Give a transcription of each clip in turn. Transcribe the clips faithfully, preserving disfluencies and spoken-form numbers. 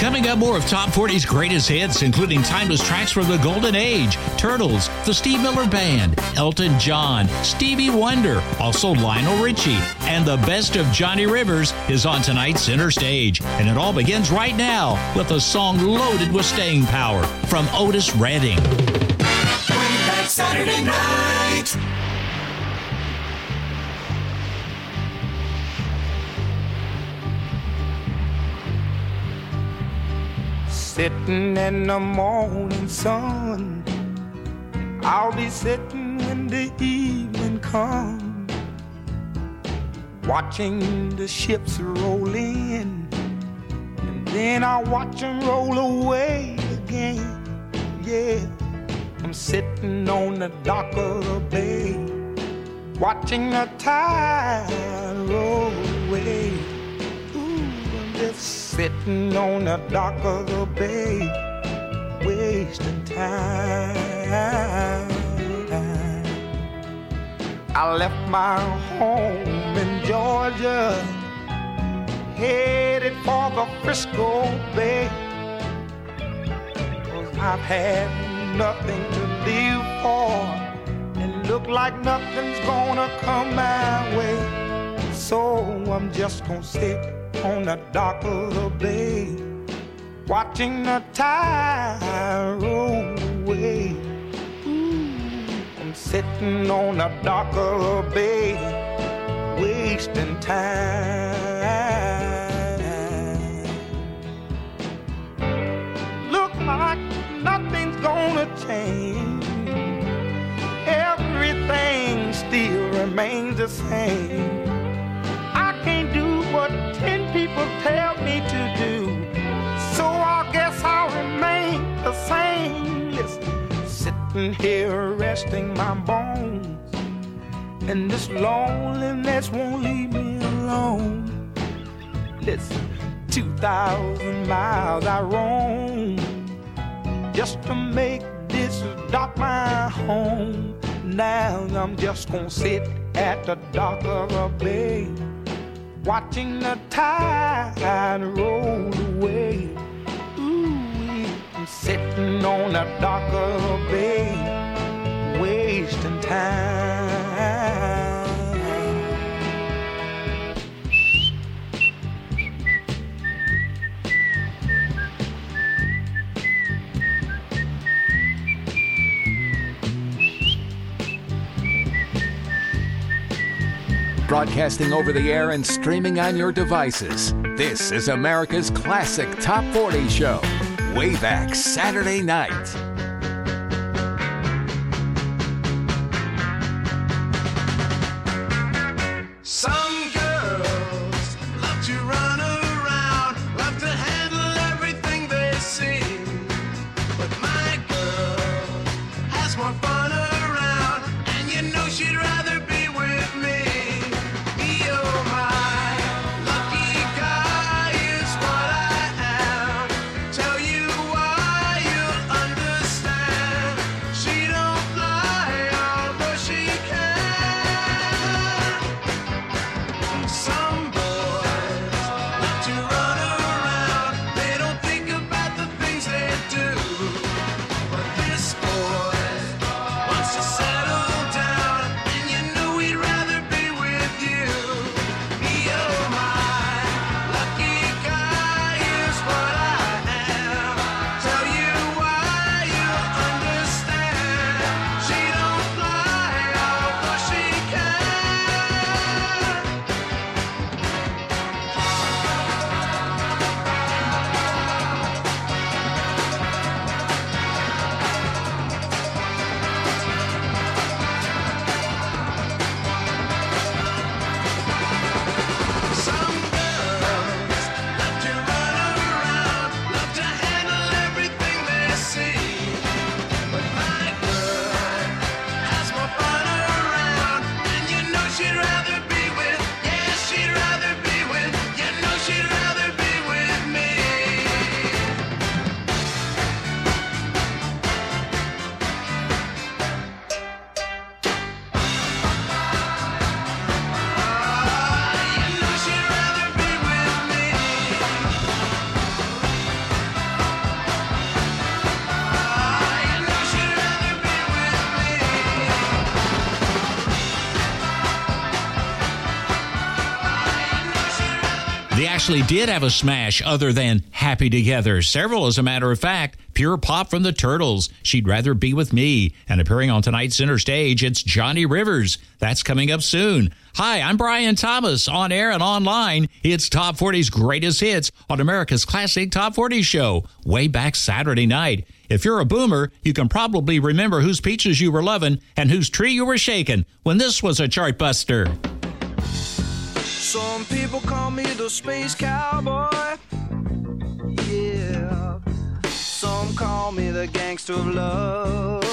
Coming up, more of Top forty's greatest hits, including timeless tracks from the Golden Age, Turtles, the Steve Miller Band, Elton John, Stevie Wonder, also Lionel Richie, and the best of Johnny Rivers is on tonight's Center Stage. And it all begins right now with a song loaded with staying power from Otis Redding. Way back Saturday night. Sitting in the morning sun, I'll be sitting when the evening comes, watching the ships roll in, and then I'll watch them roll away again. Yeah, I'm sitting on the dock of the bay, watching the tide roll away. Ooh, I'm just sitting on the dock of the bay, wasting time. I left my home in Georgia, headed for the Frisco Bay, 'cause I've had nothing to live for, and look like nothing's gonna come my way. So I'm just gonna sit on the dock of the bay, watching the tide roll away. Ooh, I'm sitting on the dock of the bay, wasting time. Look like nothing's gonna change, everything still remains the same. I can't do what ten people tell me to do, so I guess I'll remain the same. Listen, sitting here resting my bones, and this loneliness won't leave me alone. Listen, two thousand miles I roam just to make this dock my home. Now I'm just gonna sit at the dock of the bay, watching the tide roll away. Ooh, I'm sitting on the dock of the bay, wasting time. Broadcasting over the air and streaming on your devices. This is America's Classic Top forty Show. Way back Saturday night. Some girls love to run around, love to handle everything they see. But my girl has more fun around, and you know she'd rather be with me. Tell you why you'll understand. actually did have a smash other than Happy Together. Several, as a matter of fact. Pure pop from the Turtles, She'd Rather Be With Me. And appearing on tonight's center stage, it's Johnny Rivers. That's coming up soon. Hi, I'm Brian Thomas. On air and online, it's Top forty's greatest hits on America's Classic Top forty show, way back Saturday night. If you're a boomer, you can probably remember whose peaches you were loving and whose tree you were shaking when this was a chart buster. Some people call me the space cowboy. Yeah. Some call me the gangster of love.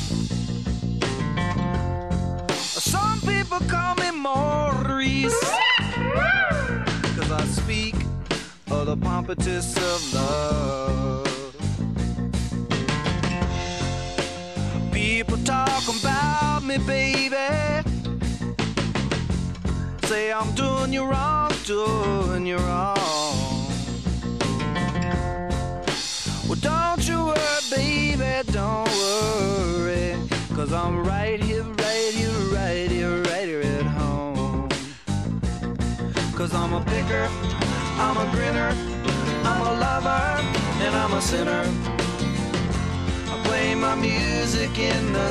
Some people call me Maurice, 'cause I speak of the pompatus of love. People talk about me, baby. Say I'm doing you wrong, doing you wrong. Well, don't you worry, baby, don't worry, 'cause I'm right here, right here, right here, right here at home. 'Cause I'm a picker, I'm a grinner, I'm a lover, and I'm a sinner. I play my music in the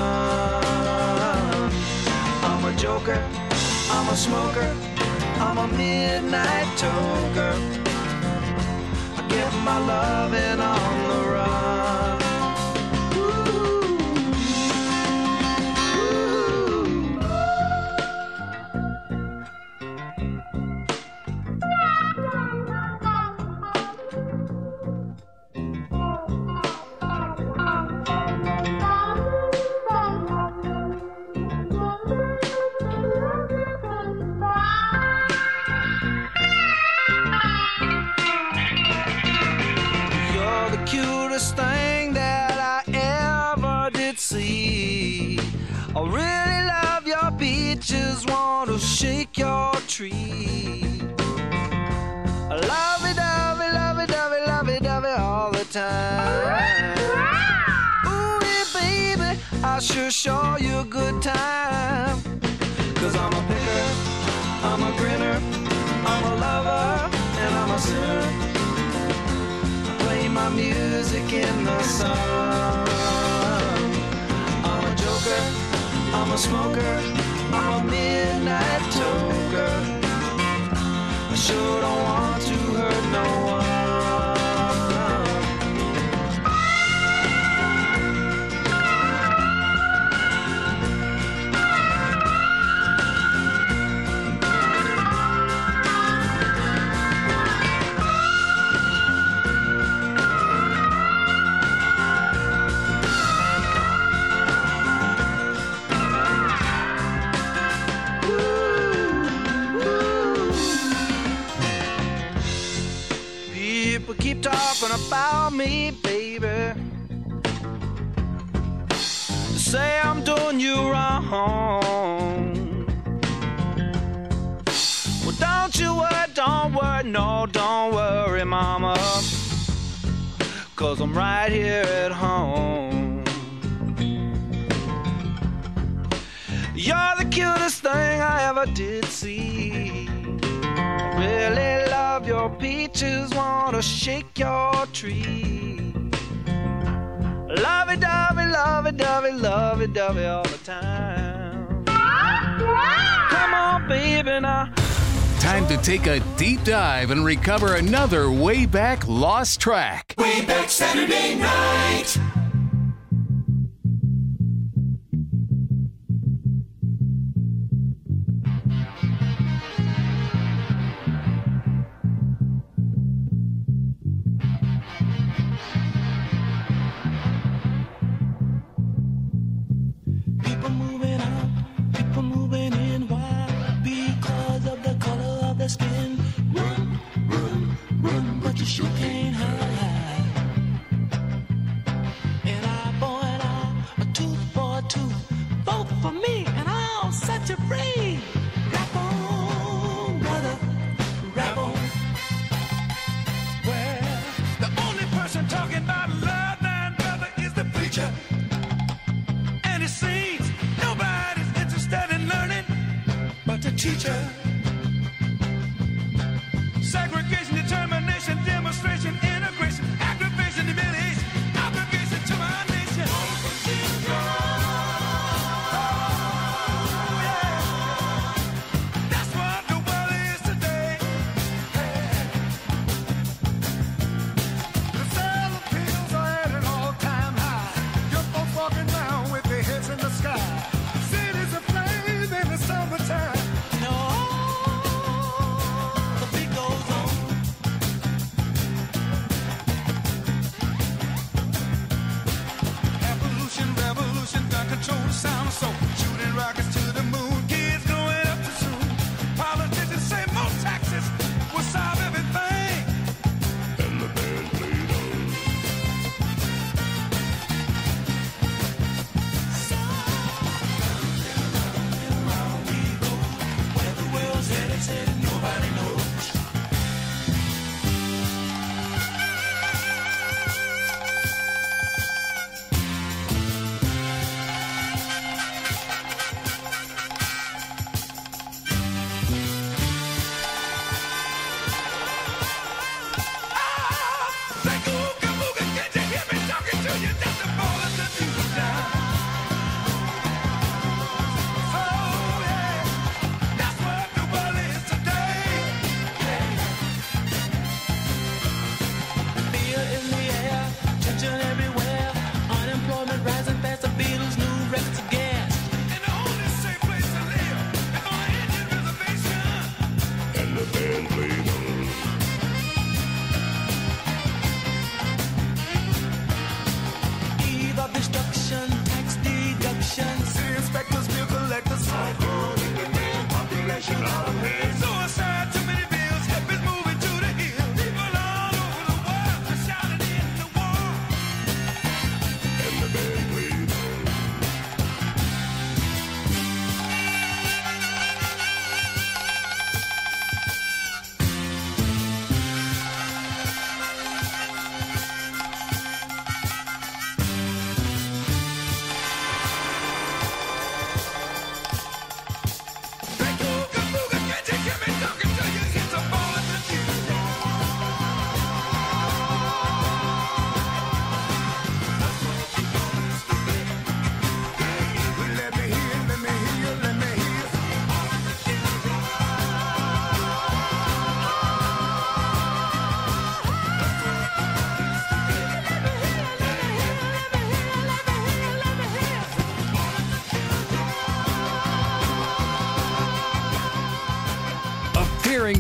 sun. I'm a joker, I'm a smoker, I'm a midnight toker. I get my loving on the run. Thing that I ever did see. I really love your beaches, want to shake your tree. I love it, love it, love it, love it, love it, love it all the time. Ooh, yeah, baby, I sure show you a good time. 'Cause I'm a picker, I'm a grinner, I'm a lover, and I'm a sinner. My music in the sun. I'm a joker, I'm a smoker, I'm a midnight toker. I sure don't want to hurt no one. Keep talking about me, baby. Say I'm doing you wrong. Well, don't you worry, don't worry, no, don't worry, mama. 'Cause I'm right here at home. You're the cutest thing I ever did see. Really love your peaches, wanna shake your tree. Lovey-dovey, lovey-dovey, lovey-dovey all the time. Come on, baby, now. Time to take a deep dive and recover another way back lost track. Way back Saturday night. Skin. Run, run, run, but you sure can't hide. An eye for an eye, a tooth for a tooth, both for me, and I'll set you free. Rap on, brother, rap on. Well, the only person talking about love, man, brother, is the preacher. And it seems nobody's interested in learning but the teacher. Segregation.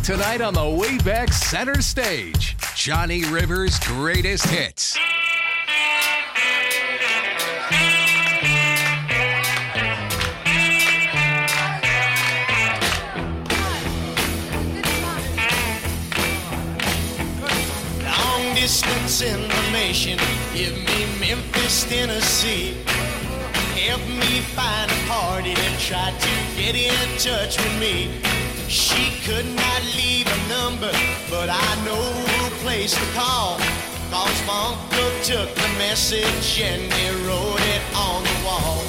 tonight on the way back center stage, Johnny Rivers' greatest hits. Long distance information, give me Memphis, Tennessee. Help me find a party that tried to get in touch with me. She could not leave a number, but I know a place to call. Cause my uncle took the message and he wrote it on the wall.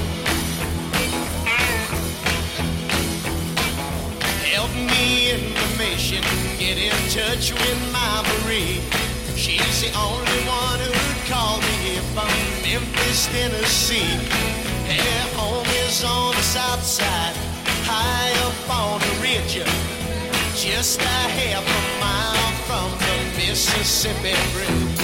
Help me information, get in touch with my Marie. She's the only one who'd call me here from Memphis, Tennessee. Her home is on the south side, high up on the ridge, just a half a mile from the Mississippi Bridge.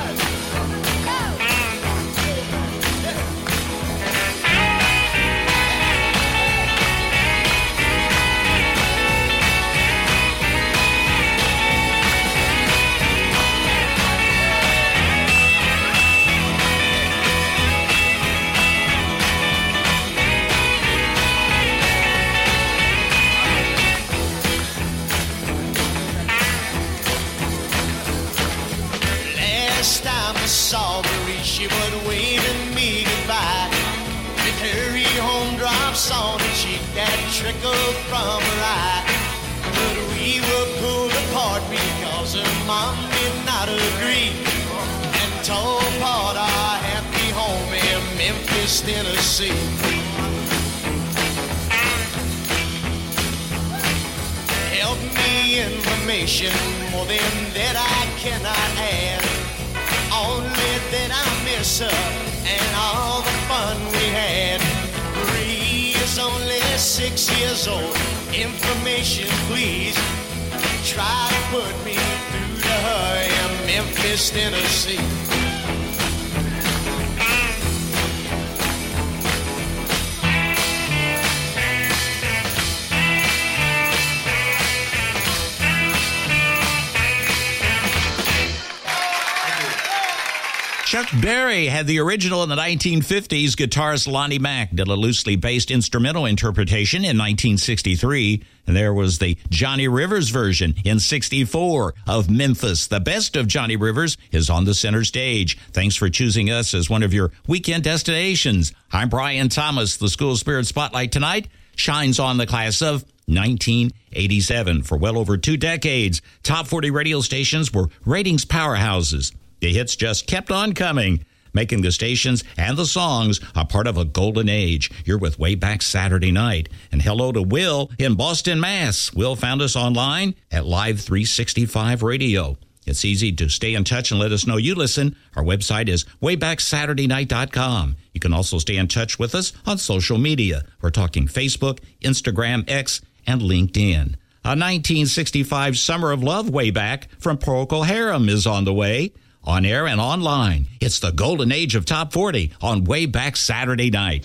Saw Marie, she was waving me goodbye. With her home drops on her cheek that trickled from her eye. But we were pulled apart because her mom did not agree and tore apart our happy home in Memphis, Tennessee. Help me information, more than that I cannot add. Only that I miss her and all the fun we had. Marie is only six years old. Information, please. Try to put me through to her in Memphis, Tennessee. Chuck Berry had the original in the nineteen fifties. Guitarist Lonnie Mack did a loosely based instrumental interpretation in nineteen sixty-three. And there was the Johnny Rivers version in sixty-four of Memphis. The best of Johnny Rivers is on the center stage. Thanks for choosing us as one of your weekend destinations. I'm Brian Thomas. The School Spirit Spotlight tonight shines on the class of nineteen eighty-seven. For well over two decades, top forty radio stations were ratings powerhouses. The hits just kept on coming, making the stations and the songs a part of a golden age. You're with Way Back Saturday Night. And hello to Will in Boston, Mass. Will found us online at Live three sixty-five Radio. It's easy to stay in touch and let us know you listen. Our website is way back saturday night dot com. You can also stay in touch with us on social media. We're talking Facebook, Instagram, X, and LinkedIn. A nineteen sixty-five Summer of Love Way Back from Procol Harum is on the way. On air and online, it's the golden age of Top forty on Way Back Saturday Night.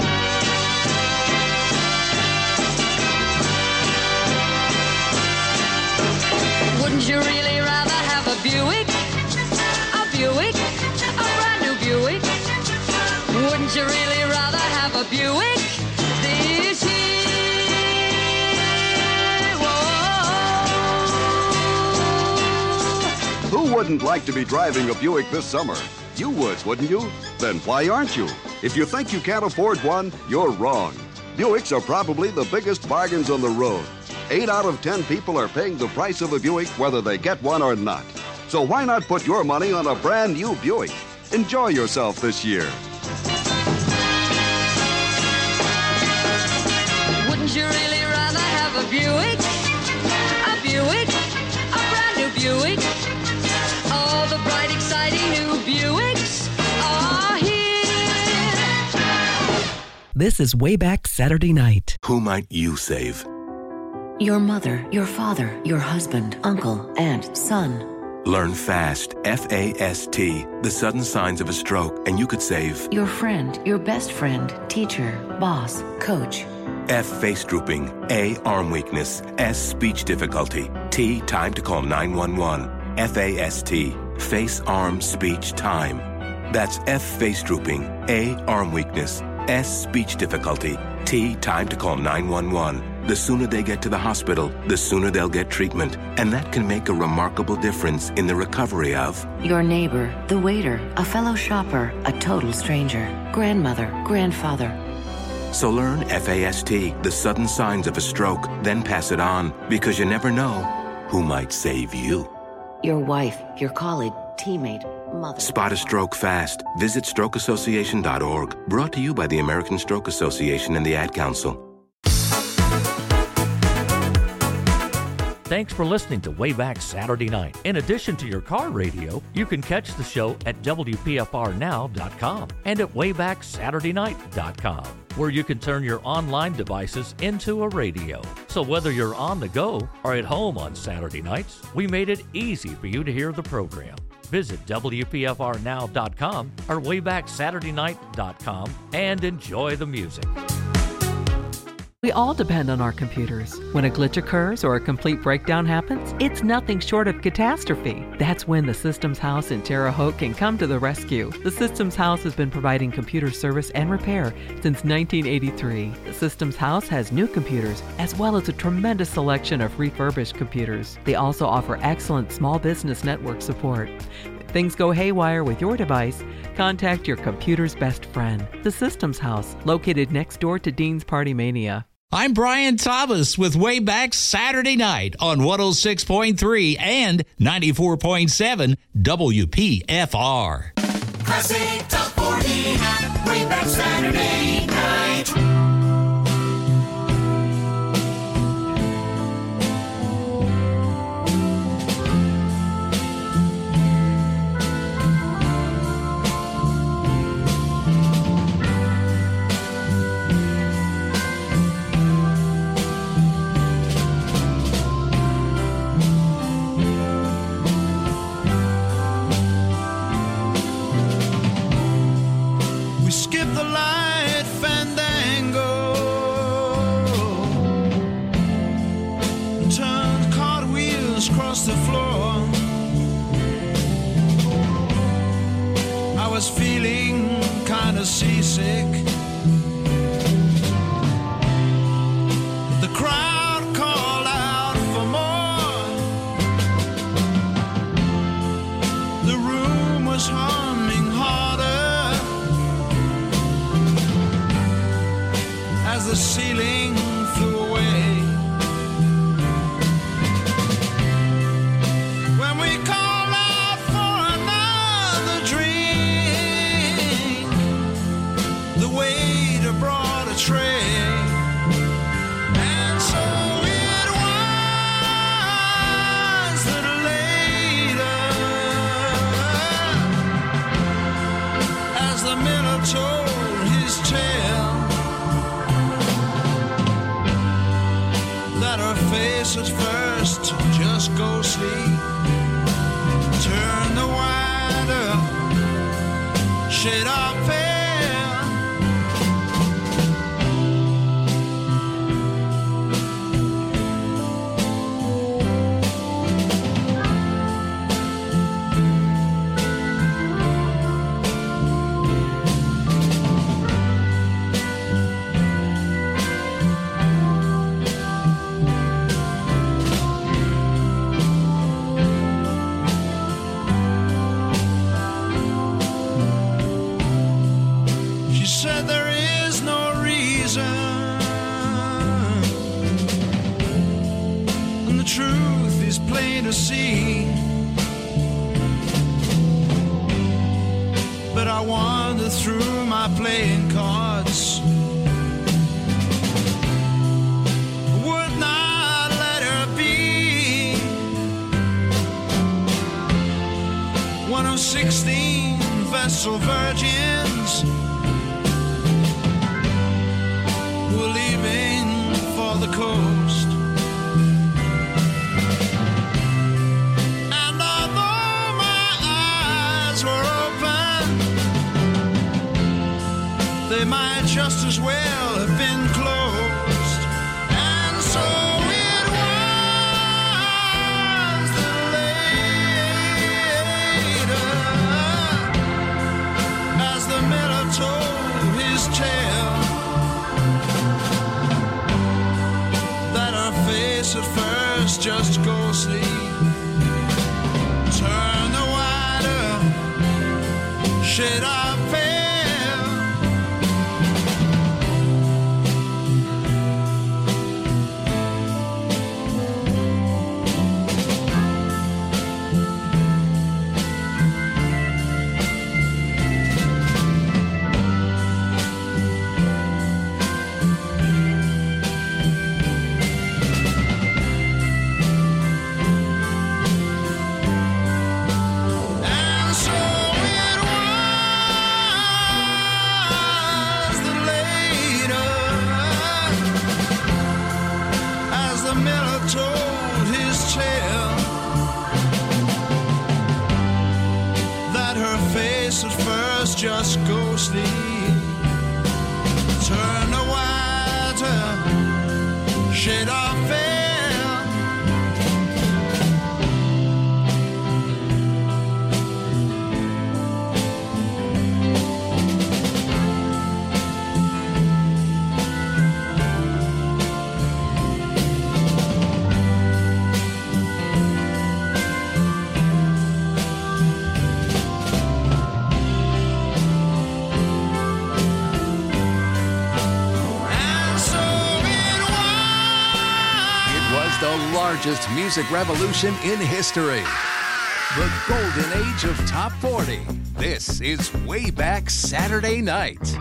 Wouldn't you really rather have a Buick? A Buick? A brand new Buick? Wouldn't you really rather have a Buick this year? Whoa. Who wouldn't like to be driving a Buick this summer? You would, wouldn't you? Then why aren't you? If you think you can't afford one, you're wrong. Buicks are probably the biggest bargains on the road. Eight out of ten people are paying the price of a Buick whether they get one or not. So why not put your money on a brand new Buick? Enjoy yourself this year. Wouldn't you really rather have a Buick? A Buick? A brand new Buick? All the bright, exciting new Buicks are here. This is Way Back Saturday Night. Who might you save? Your mother, your father, your husband, uncle, aunt, son. Learn FAST, F A S T, the sudden signs of a stroke, and you could save your friend, your best friend, teacher, boss, coach. F, face drooping. A, arm weakness. S, speech difficulty. T, time to call nine one one. F A S T, face, arm, speech, time. That's F, face drooping. A, arm weakness. S, speech difficulty. T, time to call nine one one. The sooner they get to the hospital, the sooner they'll get treatment. And that can make a remarkable difference in the recovery of your neighbor, the waiter, a fellow shopper, a total stranger, grandmother, grandfather. So learn F A S T, the sudden signs of a stroke, then pass it on, because you never know who might save you. Your wife, your colleague, teammate, mother. Spot a stroke fast. Visit stroke association dot org. Brought to you by the American Stroke Association and the Ad Council. Thanks for listening to Wayback Saturday Night. In addition to your car radio, you can catch the show at W P F R now dot com and at wayback saturday night dot com, where you can turn your online devices into a radio. So whether you're on the go or at home on Saturday nights, we made it easy for you to hear the program. Visit W P F R now dot com or wayback saturday night dot com and enjoy the music. We all depend on our computers. When a glitch occurs or a complete breakdown happens, it's nothing short of catastrophe. That's when the Systems House in Terre Haute can come to the rescue. The Systems House has been providing computer service and repair since nineteen eighty-three. The Systems House has new computers as well as a tremendous selection of refurbished computers. They also offer excellent small business network support. If things go haywire with your device, contact your computer's best friend, the Systems House, located next door to Dean's Party Mania. I'm Brian Thomas with Wayback Saturday Night on one oh six point three and ninety-four point seven W P F R. Classic Top forty, Wayback Saturday Night. Skip the light fandango, turn cartwheels across the floor. I was feeling kind of seasick. The crowd called out for more. The room was humming harder as the ceiling flew away. When we called out for another drink, the waiter brought a tray. And so it was that later, as the miller told his tale, that her face at first just ghostly turned the wider shade of pale. To see, but I wandered through my playing cards, would not let her be one of sixteen vessel virgins who were leaving for the coast. They might just as well have been closed. should I fail? Just ghostly, turn a whiter shade of veil. The largest music revolution in history. The golden age of Top forty. This is Way Back Saturday Night.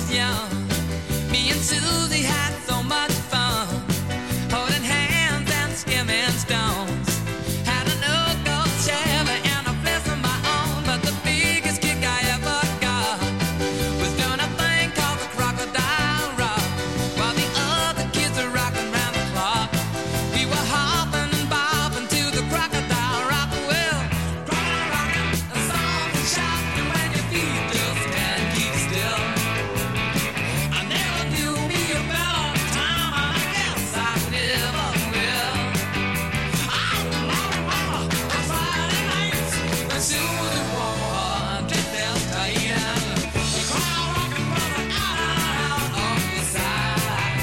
was young, me and Susie had so much fun, holding hands and skimming stones. Had an old gold Chevy and a place of my own, but the biggest kick I ever got was doing a thing called the Crocodile Rock, while the other kids were rocking round the clock. We were hopping and bobbing to the Crocodile Rock. Well, crocodile rocking, a song to shout, and when your feet just can't keep still. I never knew me a better time, and I guess I never will. Oh, oh, oh, on Friday nights, when Susie wore her dress as tight, and the crowd rocking brother out, out on the side.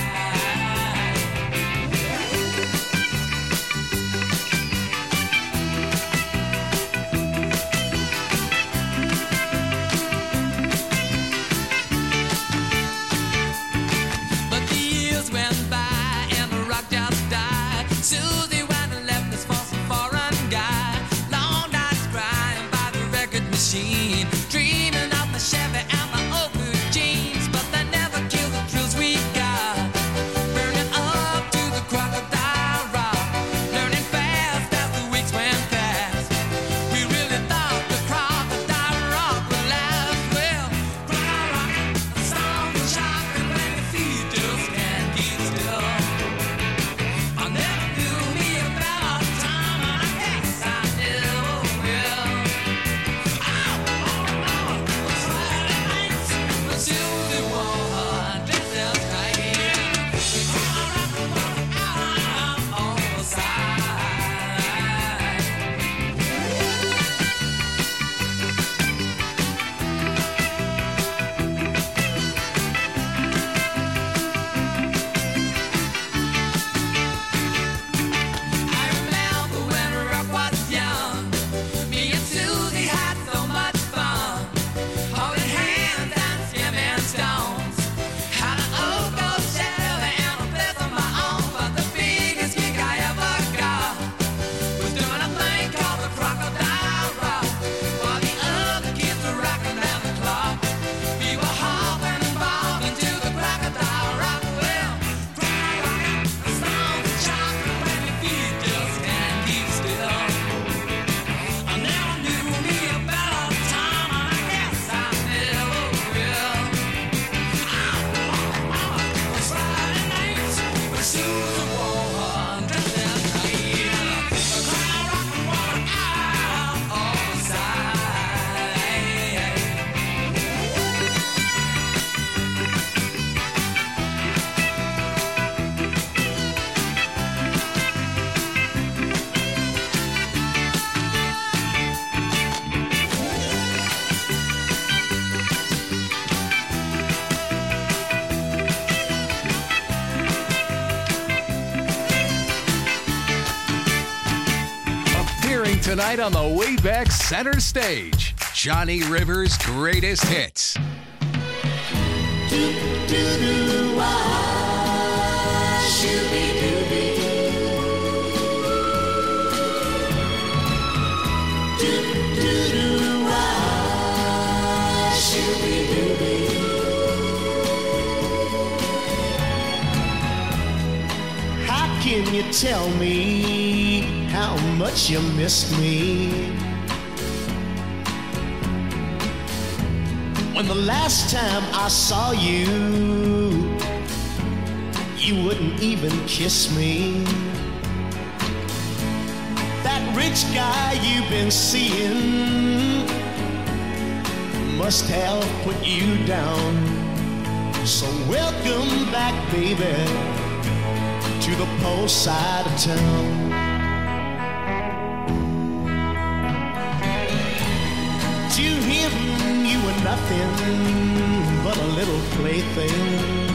But the years went by and the rock just died. Susie went and left us for some foreign guy. Long nights crying by the record machine, dreaming of the Chevy and the old blue jeans. But they never killed the thrills we got, burning up to the Crocodile Rock, learning fast as the weeks went past. We really thought the Crocodile Rock would last. Well, crocodile rocking, a song to shock, and when your feet just can't keep still. I never knew me a better time, and I guess I never will. Oh, oh, oh, on Friday nights, when Susie wore her dress as tight, the crowd rocking brother out on the side. I remember when rock was young, me and Susie had so much fun, holding hands and skimming stones. Had an old gold Chevy and a place of my own, but the biggest kick I ever got was doing a thing called the Crocodile Rock, while the other kids were rocking round the clock. We were hopping and bobbing to the Crocodile Rock. Well, crocodile rocking, a song to shock, and when your feet just can't keep still. I never knew me a better time, and I guess I never will. Oh, oh, oh, on Friday nights, when Susie wore her dress as tight, the crowd rocking brother out on the side. Appearing tonight on the Wayback Center Stage, Johnny Rivers' greatest hits. How can you tell me how much you miss me when the last time I saw you, you wouldn't even kiss me? That rich guy you've been seeing must have put you down. So welcome back, baby, to the poor side of town. To him you were nothing but a little plaything.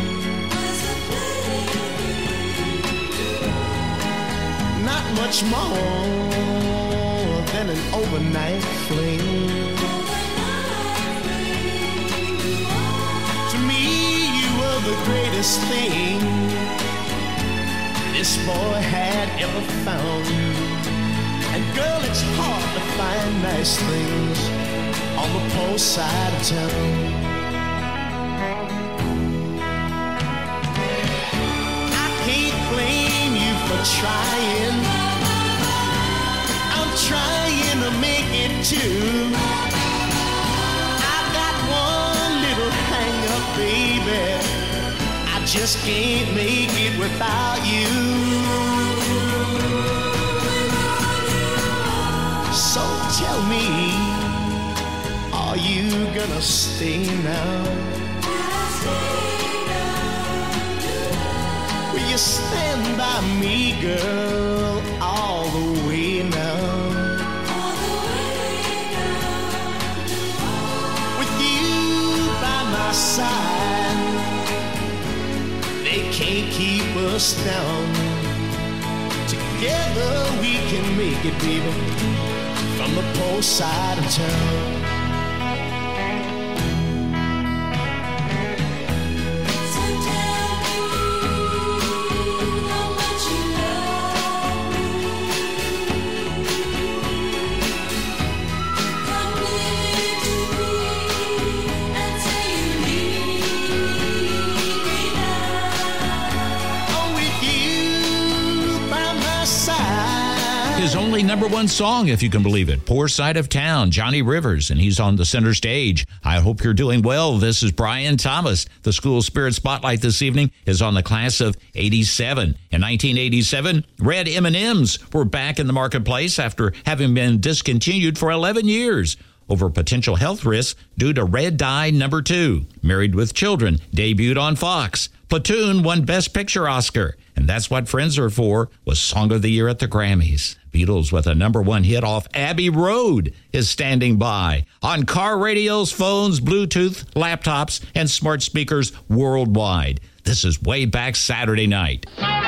Not much more than an overnight fling. To me you were the greatest thing this boy had ever found. And girl, it's hard to find nice things on the poor side of town. trying. I'm trying to make it too. I've got one little hang up, baby. I just can't make it without you. So tell me, are you gonna stay now? Will you stand by me, girl, all the way now? With you by my side, they can't keep us down. Together we can make it, baby, from the poor side of town. His only number one song, if you can believe it, Poor Side of Town, Johnny Rivers, and he's on the center stage. I hope you're doing well. This is Brian Thomas. The School Spirit Spotlight this evening is on the class of eighty-seven. In nineteen eighty-seven, red M and M's were back in the marketplace after having been discontinued for eleven years over potential health risks due to red dye number two. Married with Children debuted on Fox. Platoon won Best Picture Oscar. And That's What Friends Are For was Song of the Year at the Grammys. Beatles with a number one hit off Abbey Road is standing by on car radios, phones, Bluetooth, laptops, and smart speakers worldwide. This is Way Back Saturday Night.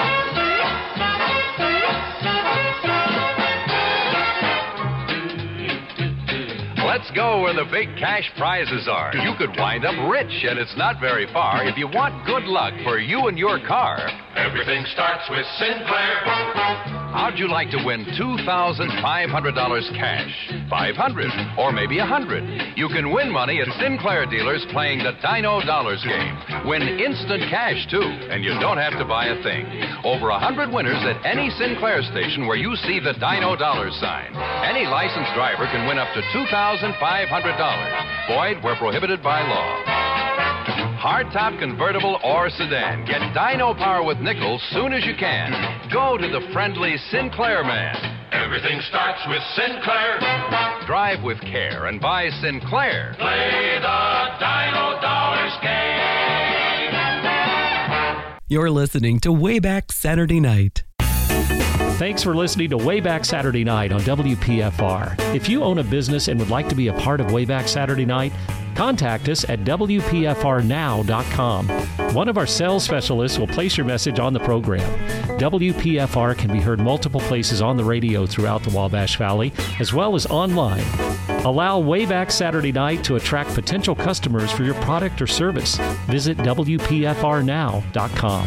Let's go where the big cash prizes are. You could wind up rich, and it's not very far. If you want good luck for you and your car, everything starts with Sinclair. How'd you like to win two thousand five hundred dollars cash? five hundred dollars, or maybe one hundred dollars. You can win money at Sinclair dealers playing the Dino Dollars game. Win instant cash, too, and you don't have to buy a thing. Over one hundred winners at any Sinclair station where you see the Dino Dollars sign. Any licensed driver can win up to two thousand five hundred dollars. Void where prohibited by law. Hardtop convertible or sedan. Get Dino Power with nickel soon as you can. Go to the friendly Sinclair man. Everything starts with Sinclair. Drive with care and buy Sinclair. Play the Dino Dollars game. You're listening to Way Back Saturday Night. Thanks for listening to Way Back Saturday Night on W P F R. If you own a business and would like to be a part of Way Back Saturday Night, contact us at W P F R now dot com. One of our sales specialists will place your message on the program. W P F R can be heard multiple places on the radio throughout the Wabash Valley, as well as online. Allow Way Back Saturday Night to attract potential customers for your product or service. Visit W P F R now dot com.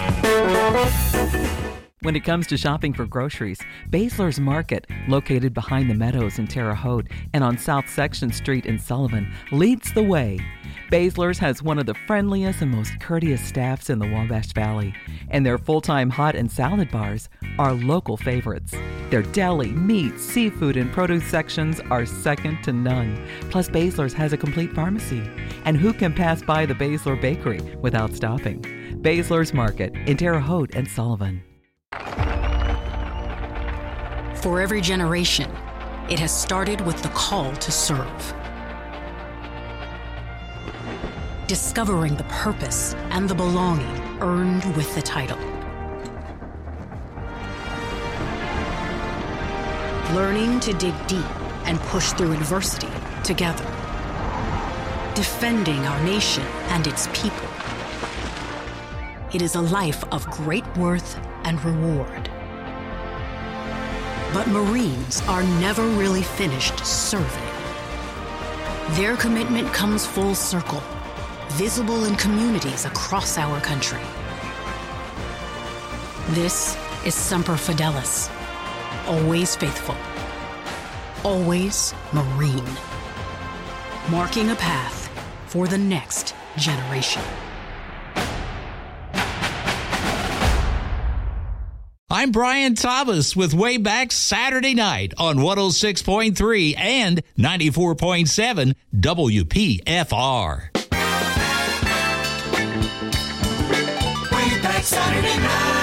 When it comes to shopping for groceries, Basler's Market, located behind the Meadows in Terre Haute and on South Section Street in Sullivan, leads the way. Basler's has one of the friendliest and most courteous staffs in the Wabash Valley, and their full-time hot and salad bars are local favorites. Their deli, meat, seafood, and produce sections are second to none. Plus, Basler's has a complete pharmacy. And who can pass by the Basler Bakery without stopping? Basler's Market in Terre Haute and Sullivan. For every generation, it has started with the call to serve. Discovering the purpose and the belonging earned with the title. Learning to dig deep and push through adversity together. Defending our nation and its people. It is a life of great worth and reward. But Marines are never really finished serving. Their commitment comes full circle, visible in communities across our country. This is Semper Fidelis, always faithful, always Marine, marking a path for the next generation. I'm Brian Thomas with Way Back Saturday Night on one oh six point three and ninety-four point seven W P F R. Way Back Saturday Night.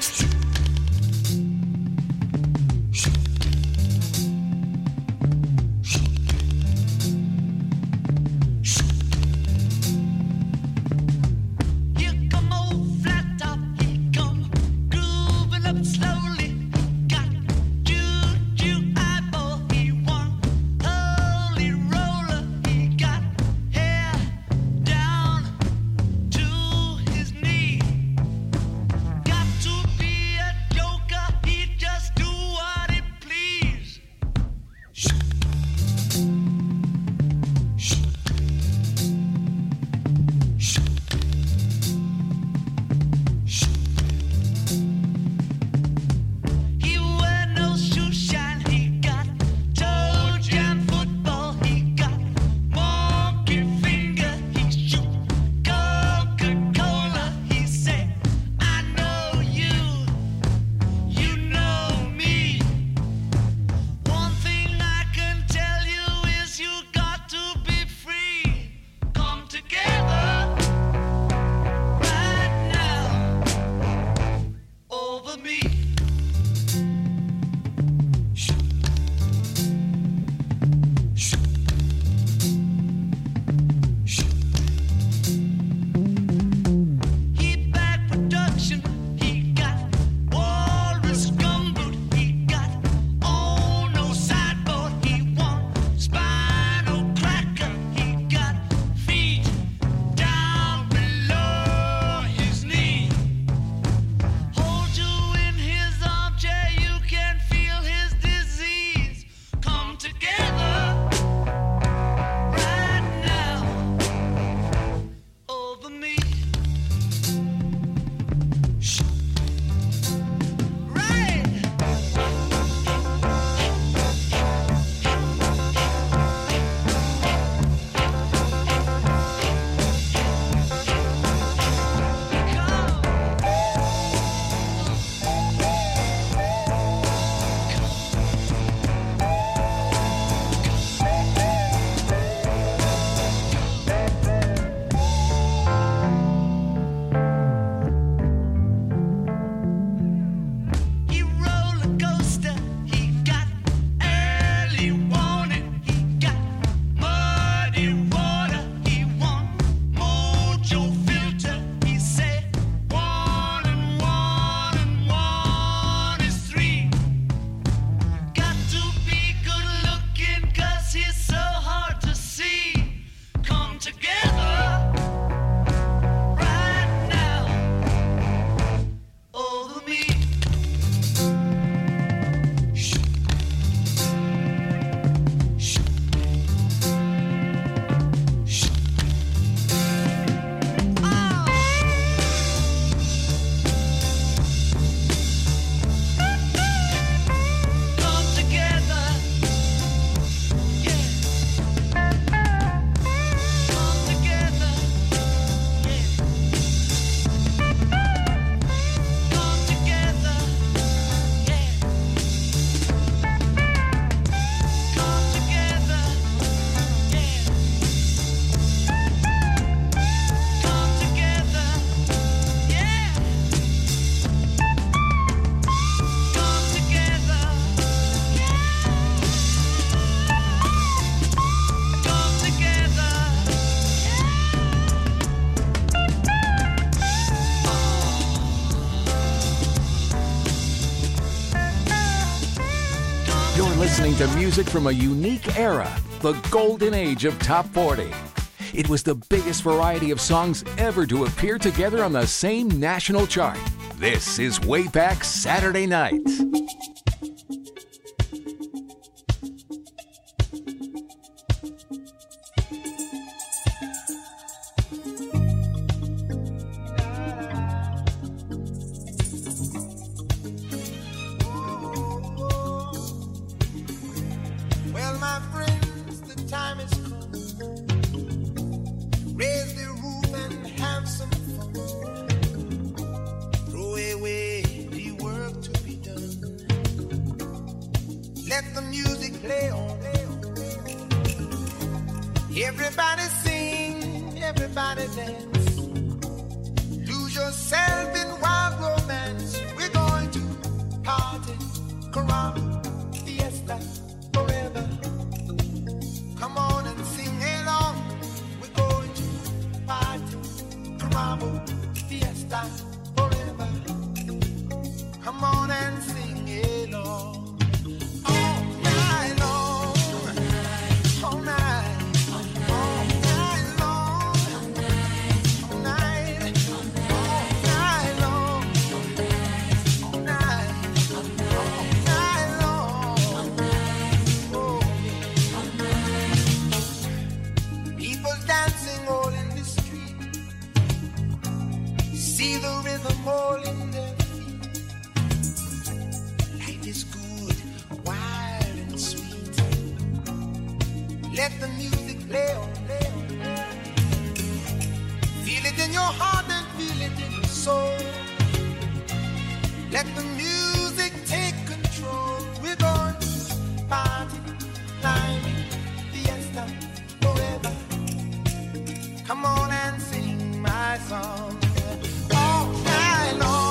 listening to music from a unique era, the golden age of Top forty. It was the biggest variety of songs ever to appear together on the same national chart. This is Way Back Saturday Night. Well, my friends, the time has come. Raise the roof and have some fun. Throw away the work to be Everybody sing, everybody dance. Lose yourself in wild romance. We're going to party, caramba, fiesta, forever. Come on and sing along. We're going to party, caramba, fiesta, forever. Come on and sing along. All night long, all night, all night long, all night, all night long, all night, all night long. Oh, yeah. People dancing all in the street. See the rhythm all in their is good, wild and sweet. Let the music play on, play on, play on. Feel it in your heart and feel it in your soul. Let the music take control. We're going to party, climbing, fiesta, forever. Come on and sing my song all night long.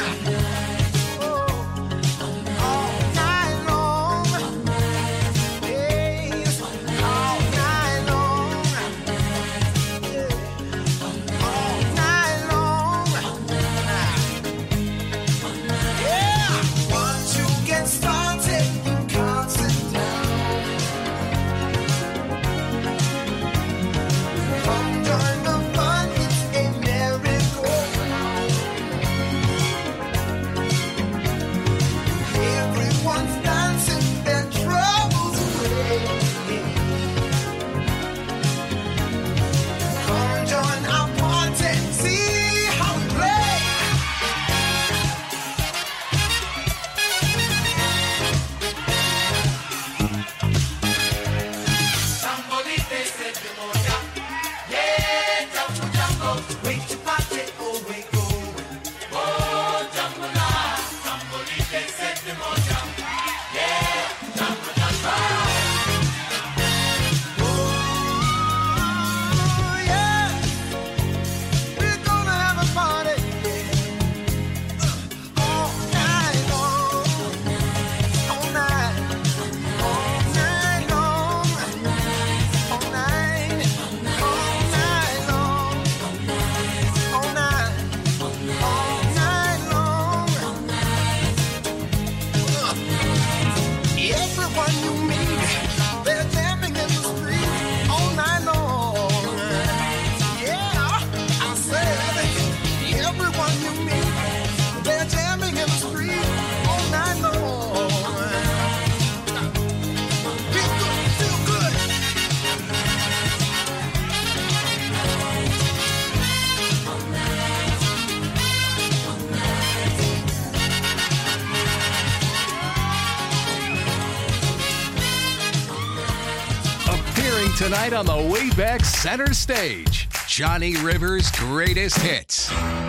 Tonight on the Wayback Center Stage, Johnny Rivers' greatest hits.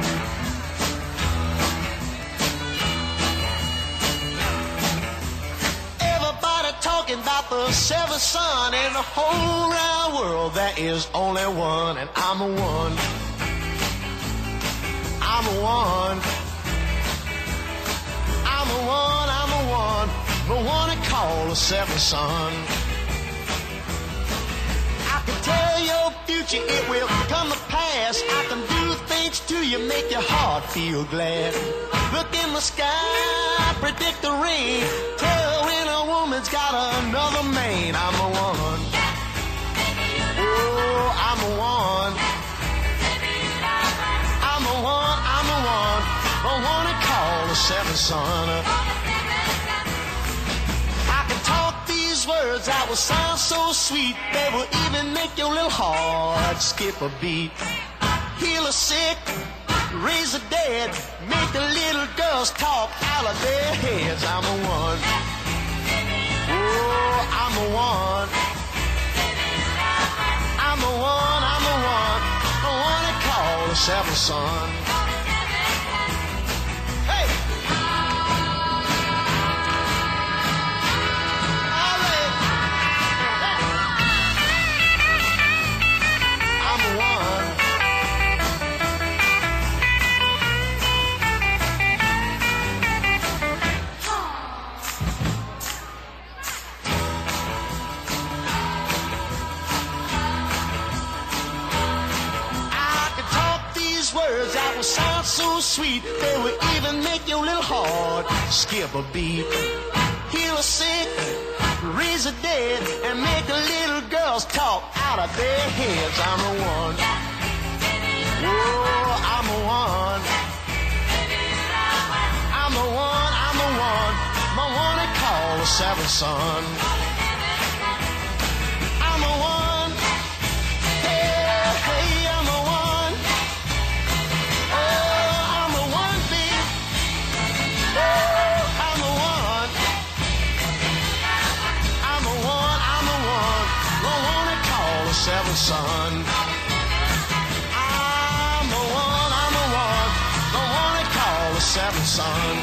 Everybody talking about the seventh son in the whole round world. There is only one, and I'm a one. I'm a one. I'm a one, I'm a one. The one they call the seventh son. I can tell your future, it will come to pass. I can do things to you, make your heart feel glad. Look in the sky, predict the rain. Tell when a woman's got another man. I'm a one. Oh, I'm a one. I'm a one, I'm a one. The one they call the seventh son. Words that will sound so sweet, they will even make your little heart skip a beat. Heal the sick, raise the dead, make the little girls talk out of their heads. I'm a one. Oh, I'm a one. I'm a one, I'm a one. The one they call the seventh son. songs sound so sweet, they will even make your little heart skip a beat. Heal a sick, raise the dead, and make the little girls talk out of their heads. I'm the one. Oh, I'm the one. I'm the one, I'm the one. The one they call the seventh son. I'm the one. Hey, hey, I'm the one. Oh, I'm the one, babe. Oh, I'm the one. I'm the one, I'm the one. The one they call the seventh son. I'm the one, I'm the one. The one they call the seventh son.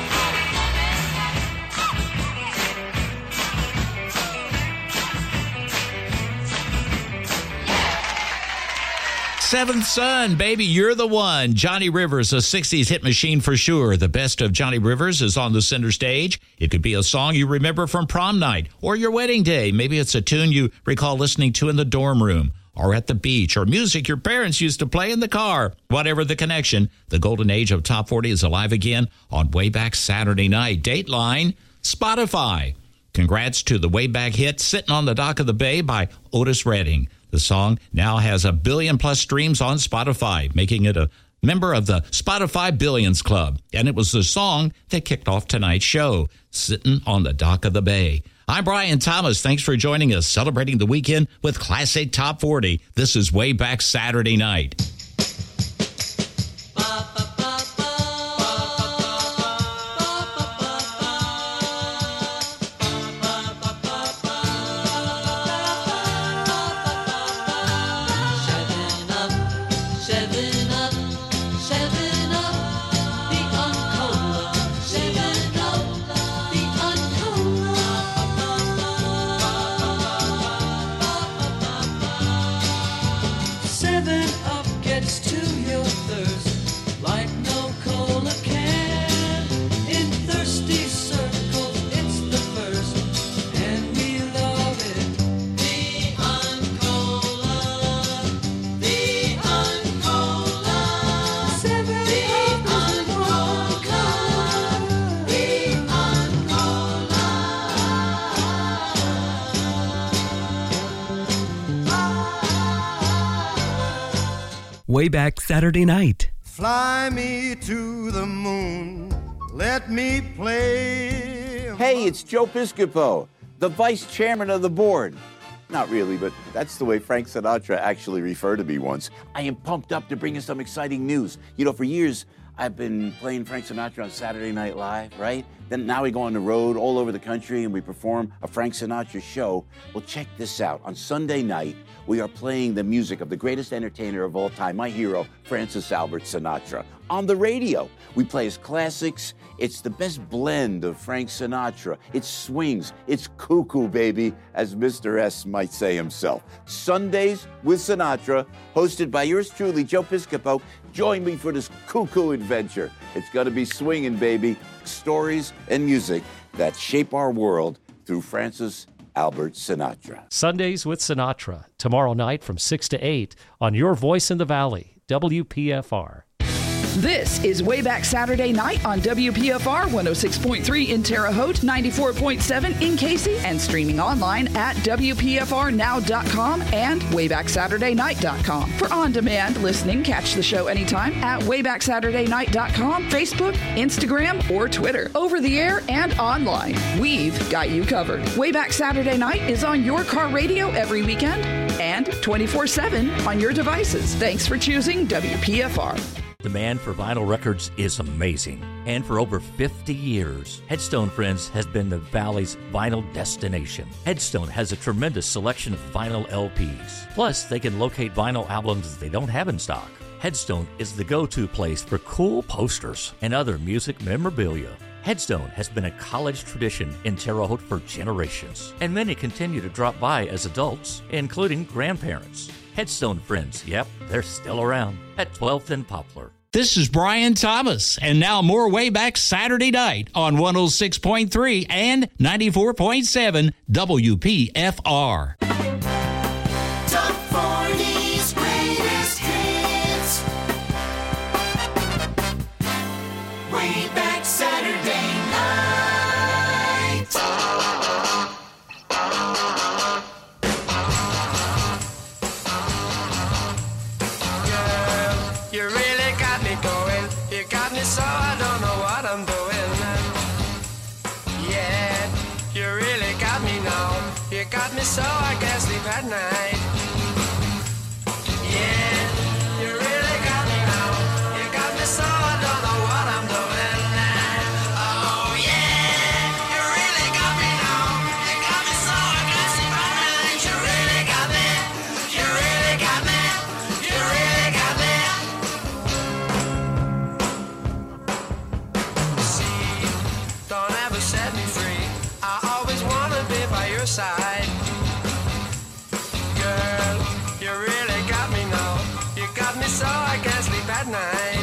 Seventh Son, baby, you're the one. Johnny Rivers, a sixties hit machine for sure. The best of Johnny Rivers is on the center stage. It could be a song you remember from prom night or your wedding day. Maybe it's a tune you recall listening to in the dorm room or at the beach, or music your parents used to play in the car. Whatever the connection, the golden age of Top forty is alive again on Way Back Saturday Night. Dateline, Spotify. Congrats to the Way Back hit Sitting on the Dock of the Bay by Otis Redding. The song now has a billion plus streams on Spotify, making it a member of the Spotify Billions Club. And it was the song that kicked off tonight's show, Sitting on the Dock of the Bay. I'm Brian Thomas. Thanks for joining us, celebrating the weekend with Classic Top forty. This is Way Back Saturday Night. Way Back Saturday Night. Fly me to the moon, let me play. Hey, it's Joe Piscopo, the vice chairman of the board. Not really, but that's the way Frank Sinatra actually referred to me once. I am pumped up to bring you some exciting news. You know, for years, I've been playing Frank Sinatra on Saturday Night Live, right? Then now we go on the road all over the country and we perform a Frank Sinatra show. Well, check this out. On Sunday night, we are playing the music of the greatest entertainer of all time, my hero, Francis Albert Sinatra, on the radio. We play his classics. It's the best blend of Frank Sinatra. It swings. It's cuckoo, baby, as Mister S might say himself. Sundays with Sinatra, hosted by yours truly, Joe Piscopo. Join me for this cuckoo adventure. It's going to be swinging, baby. Stories and music that shape our world through Francis Albert Sinatra. Sundays with Sinatra, tomorrow night from six to eight on Your Voice in the Valley, W P F R. This is Way Back Saturday Night on W P F R one oh six point three in Terre Haute, ninety-four point seven in Casey, and streaming online at W P F R now dot com and way back saturday night dot com. For on-demand listening, catch the show anytime at way back saturday night dot com, Facebook, Instagram, or Twitter. Over the air and online, we've got you covered. Way Back Saturday Night is on your car radio every weekend and twenty-four seven on your devices. Thanks for choosing W P F R. Demand for vinyl records is amazing. And for over fifty years, Headstone Friends has been the Valley's vinyl destination. Headstone has a tremendous selection of vinyl L Ps. Plus, they can locate vinyl albums they don't have in stock. Headstone is the go-to place for cool posters and other music memorabilia. Headstone has been a college tradition in Terre Haute for generations, and many continue to drop by as adults, including grandparents. Headstone Friends, yep, they're still around at twelfth and Poplar. This is Brian Thomas, and now more Way Back Saturday Night on one oh six point three and ninety-four point seven W P F R. Top forty's greatest hits. Way back Saturday night. Girl, you really got me going. You got me so I don't know what I'm doing. Yeah, you really got me now. You got me so I can't sleep at night. Yeah, you really got me now. You got me so I don't know what I'm doing. Oh yeah, you really got me now. You got me so I can't sleep at night. You really got me. You really got me. You really got me. See, don't ever set me free. I always wanna be by your side. Girl, you really got me now. You got me so I can't sleep at night.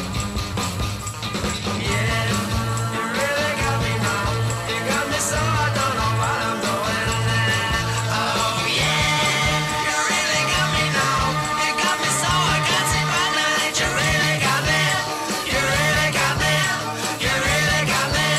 Yeah, you really got me now. You got me so I don't know what I'm doing. Oh yeah, you really got me now. You got me so I can't sleep at night. You really got me. You really got me. You really got me.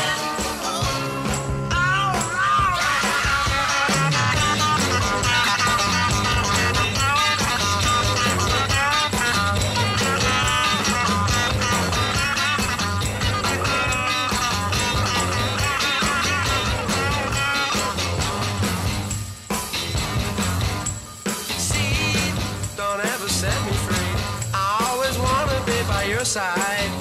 See, don't ever set me free. I always wanna be by your side.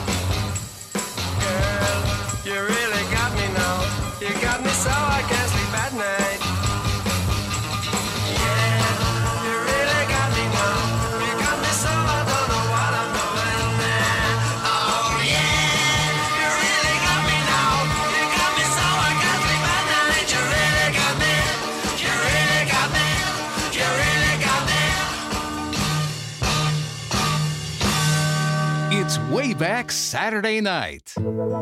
Girl, you really got me now. You got me so I can't sleep at night. Yeah, you really got me now. You got me so I don't know what I'm doing. Oh yeah, you really got me now. You got me so I can't sleep at night. You really got me. You really got me. You really got me. It's Way Back Saturday Night.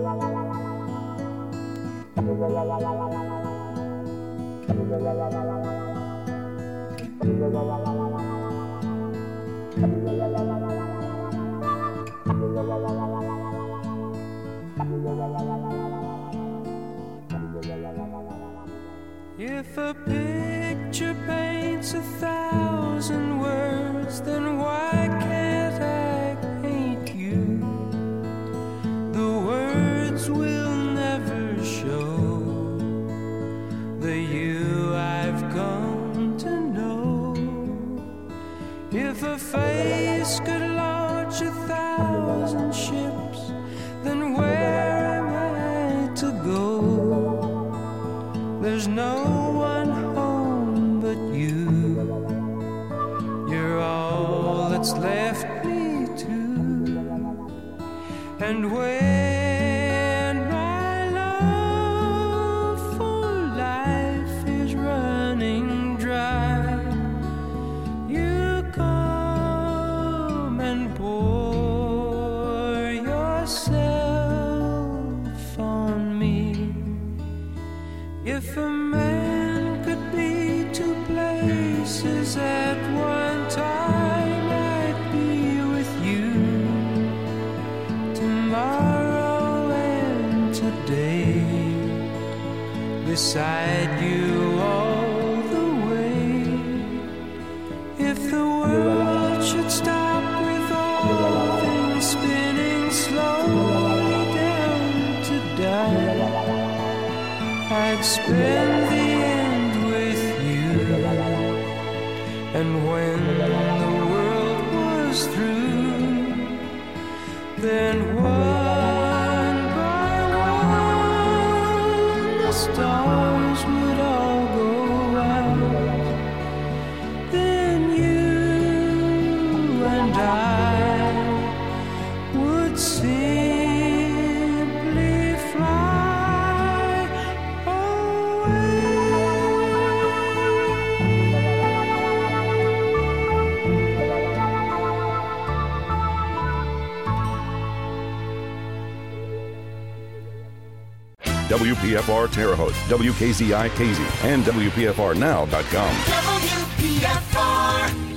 If a picture paints a thousand words, then why can't I paint you? The words will never show the you I've come to know. If a face could launch a thousand ships, then where am I to go? There's no one home but you. You're all that's left me to. And when my love for life is running dry, you come and pour yourself on me. If a man could be two places at one time, I'd be with you tomorrow and today, beside you all the way. If the world should stop with all things spinning slowly down to die, I'd spend the end with you. And when the world was through, then one by one the stars would all go out. Then you and I would simply fly W P F R Terre Haute, W K Z I K Z, and W P F R now dot com. W P F R